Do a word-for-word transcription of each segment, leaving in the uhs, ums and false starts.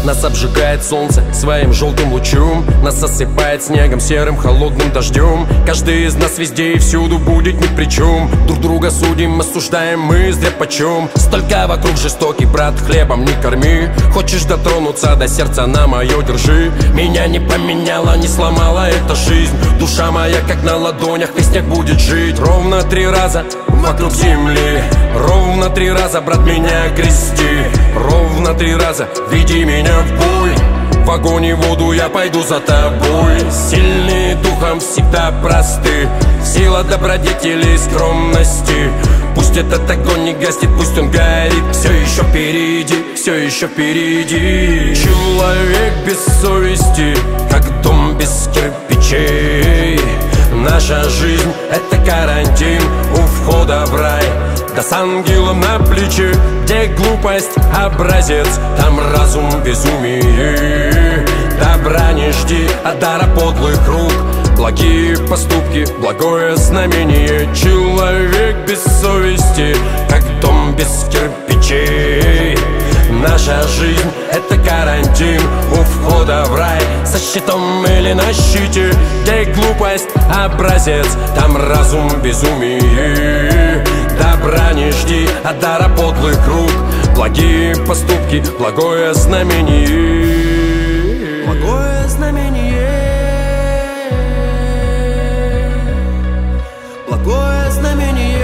Нас обжигает солнце своим желтым лучом, нас осыпает снегом, серым, холодным дождем. Каждый из нас везде и всюду будет ни при чем. Друг друга судим, осуждаем мы зря почем. Столько вокруг жестокий, брат, хлебом не корми. Хочешь дотронуться до сердца, на мое держи. Меня не поменяла, не сломала эта жизнь. Душа моя как на ладонях, весь снег будет жить. Ровно три раза вокруг земли, ровно три раза, брат, меня крести. Ровно три раза веди меня в бой. В огонь и воду я пойду за тобой. Сильные духом всегда просты, сила добродетели и скромности. Пусть этот огонь не гаснет, пусть он горит. Все еще впереди, все еще впереди. Человек без совести, как дом без кирпичей. Наша жизнь — это карантин у входа в рай. Да с ангелом на плече, где глупость образец, там разум безумие. Добра не жди от дара подлых рук, благие поступки, благое знамение. Человек без совести, как дом без кирпичей. Наша жизнь — это карантин у входа в рай. Со щитом или на щите, где глупость образец, там разум безумие. Добра не жди от дара подлых рук, благие поступки, благое знамение. Благое знамение. Благое знамение.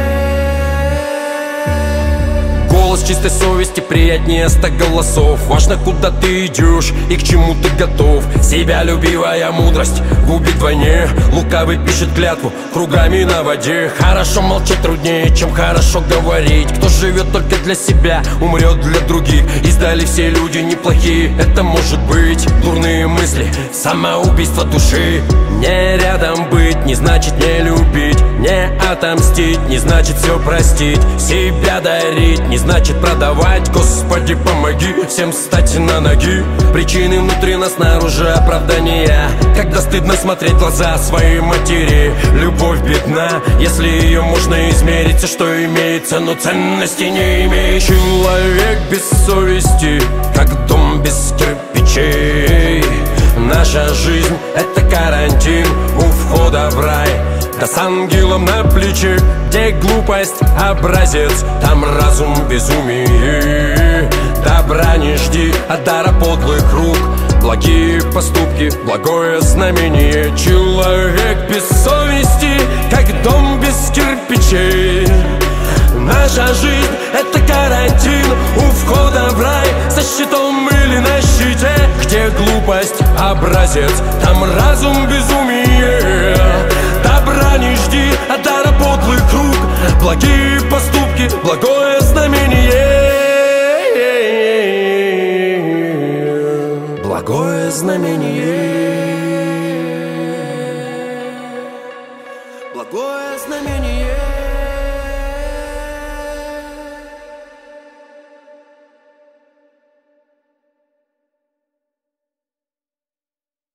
Голос чистой совести приятнее ста голосов. Важно, куда ты идешь и к чему ты готов. Себялюбивая мудрость губит вдвойне. Лукавый пишет клятву кругами на воде. Хорошо молчать труднее, чем хорошо говорить. Кто живет только для себя, умрет для других. Издали все люди неплохие, это может быть. Дурные мысли, самоубийство души. Не рядом быть, не значит не любить. Не отомстить, не значит все простить. Себя дарить, не значит продавать. Господи, помоги всем встать на ноги. Причины внутри нас, снаружи оправдания. Когда стыдно смотреть в глаза своей матери. Любовь бедна, если ее можно измерить. Все, что имеется, но ценности не имеет. Человек без совести, как дом без кирпичей. Наша жизнь — это карантин у входа в рай. Да с ангелом на плече, где глупость образец, там разум безумие. Добра не жди от дара подлых рук, благие поступки, благое знамение. Человек без совести, как дом без кирпичей. Наша жизнь — это карантин у входа в рай. Со щитом или на щите, где глупость образец, там разум безумие. Добра не жди от дара подлых рук, благие поступки, благое знамение. Благое знамение. Благое знамение.